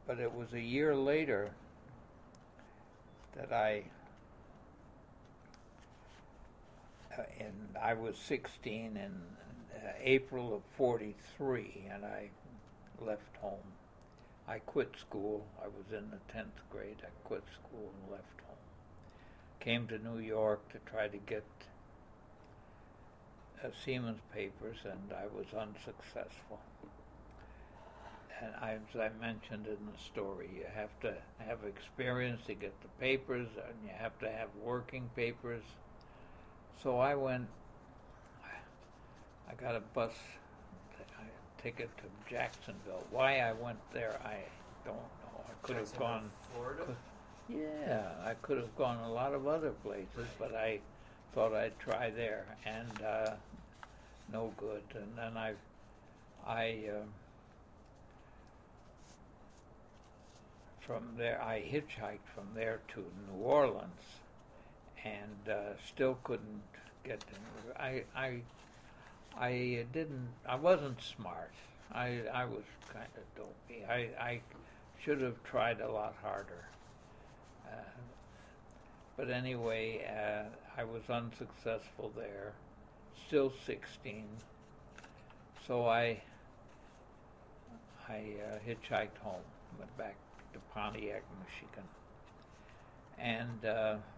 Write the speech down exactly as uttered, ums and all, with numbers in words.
but it was a year later that I, uh, and I was sixteen in uh, April of forty-three, and I left home. I quit school. I was in the tenth grade. I quit school and left home. Came to New York to try to get uh, Siemens papers, and I was unsuccessful. And I, as I mentioned in the story, you have to have experience to get the papers, and you have to have working papers. So I went, I got a bus ticket to Jacksonville. Why I went there, I don't know. I could have gone, Florida? Could, yeah, I could have gone a lot of other places, but I thought I'd try there, and uh, no good. And then I, I, uh, from there, I hitchhiked from there to New Orleans, and uh, still couldn't get in. I, I, I didn't. I wasn't smart. I, I was kind of dopey. I, I should have tried a lot harder. Uh, but anyway, uh, I was unsuccessful there. Still sixteen. So I, I uh, hitchhiked home. Went back to Pontiac, Michigan, and uh,